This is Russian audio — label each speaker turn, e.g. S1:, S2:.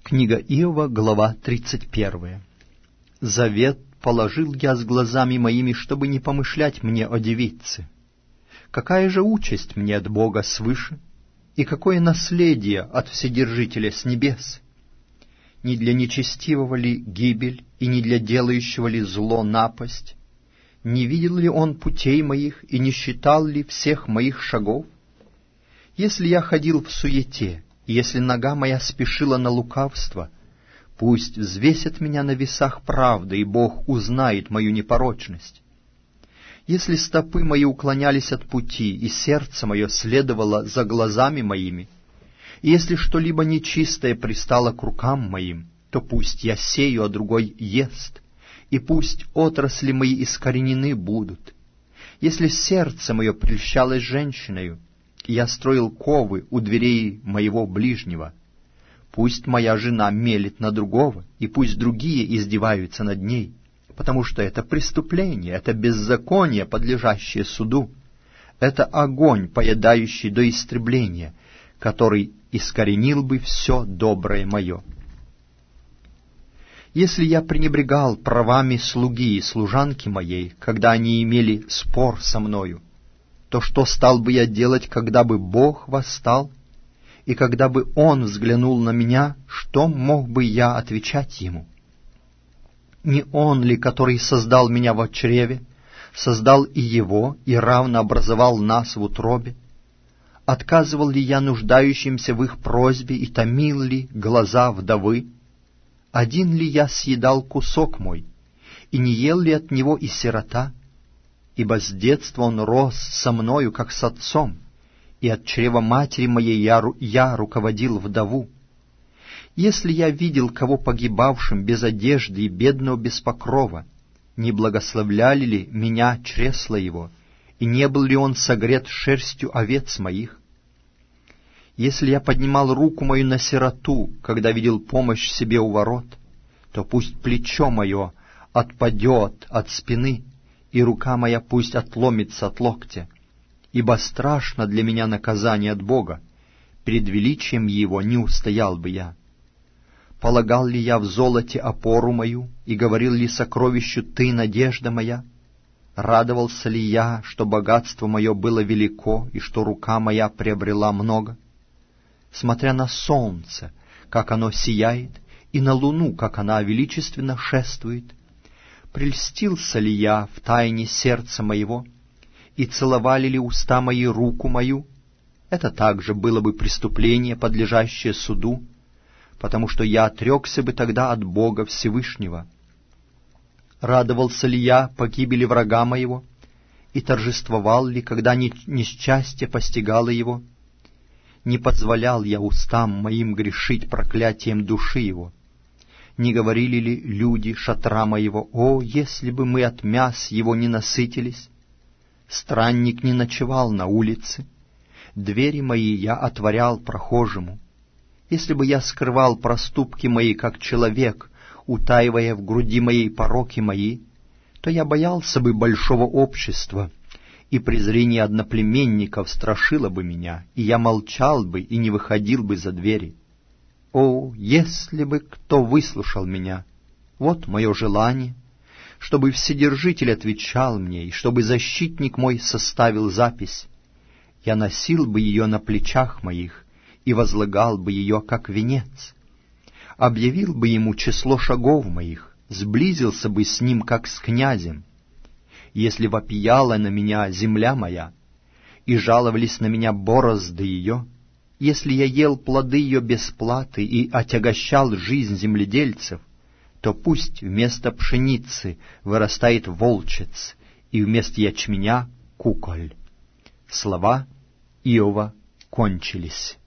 S1: Книга Иова, глава 31. «Завет положил я с глазами моими, чтобы не помышлять мне о девице. Какая же участь мне от Бога свыше, и какое наследие от Вседержителя с небес? Не для нечестивого ли гибель, и не для делающего ли зло напасть? Не видел ли он путей моих, и не считал ли всех моих шагов? Если я ходил в суете, и если нога моя спешила на лукавство, пусть взвесят меня на весах правды, и Бог узнает мою непорочность. Если стопы мои уклонялись от пути, и сердце мое следовало за глазами моими, и если что-либо нечистое пристало к рукам моим, то пусть я сею, а другой ест, и пусть отрасли мои искоренены будут. Если сердце мое прельщалось женщиною, и я строил ковы у дверей моего ближнего, пусть моя жена мелет на другого, и пусть другие издеваются над ней, потому что это преступление, это беззаконие, подлежащее суду, это огонь, поедающий до истребления, который искоренил бы все доброе мое. Если я пренебрегал правами слуги и служанки моей, когда они имели спор со мною, то что стал бы я делать, когда бы Бог восстал, и когда бы Он взглянул на меня, что мог бы я отвечать Ему? Не Он ли, который создал меня в чреве, создал и его, и равно образовал нас в утробе? Отказывал ли я нуждающимся в их просьбе, и томил ли глаза вдовы? Один ли я съедал кусок мой, и не ел ли от него и сирота? Ибо с детства он рос со мною, как с отцом, и от чрева матери моей я руководил вдову. Если я видел кого погибавшим без одежды и бедного без покрова, не благословляли ли меня чресла его, и не был ли он согрет шерстью овец моих? Если я поднимал руку мою на сироту, когда видел помощь себе у ворот, то пусть плечо мое отпадет от спины, и рука моя пусть отломится от локтя, ибо страшно для меня наказание от Бога, перед величием Его не устоял бы я. Полагал ли я в золоте опору мою, и говорил ли сокровищу «Ты, надежда моя»? Радовался ли я, что богатство мое было велико, и что рука моя приобрела много? Смотря на солнце, как оно сияет, и на луну, как она величественно шествует, прельстился ли я в тайне сердца моего, и целовали ли уста мои руку мою? Это также было бы преступление, подлежащее суду, потому что я отрекся бы тогда от Бога Всевышнего. Радовался ли я погибели врага моего, и торжествовал ли, когда несчастье постигало его? Не позволял я устам моим грешить проклятием души его. Не говорили ли люди шатра моего: «О, если бы мы от мяс его не насытились!» Странник не ночевал на улице, двери мои я отворял прохожему. Если бы я скрывал проступки мои, как человек, утаивая в груди моей пороки мои, то я боялся бы большого общества, и презрение одноплеменников страшило бы меня, и я молчал бы и не выходил бы за двери. О, если бы кто выслушал меня! Вот мое желание, чтобы Вседержитель отвечал мне, и чтобы защитник мой составил запись. Я носил бы ее на плечах моих и возлагал бы ее, как венец. Объявил бы ему число шагов моих, сблизился бы с ним, как с князем. Если вопияла на меня земля моя, и жаловались на меня борозды ее, если я ел плоды ее без платы и отягощал жизнь земледельцев, то пусть вместо пшеницы вырастает волчец, и вместо ячменя — куколь. Слова Иова кончились.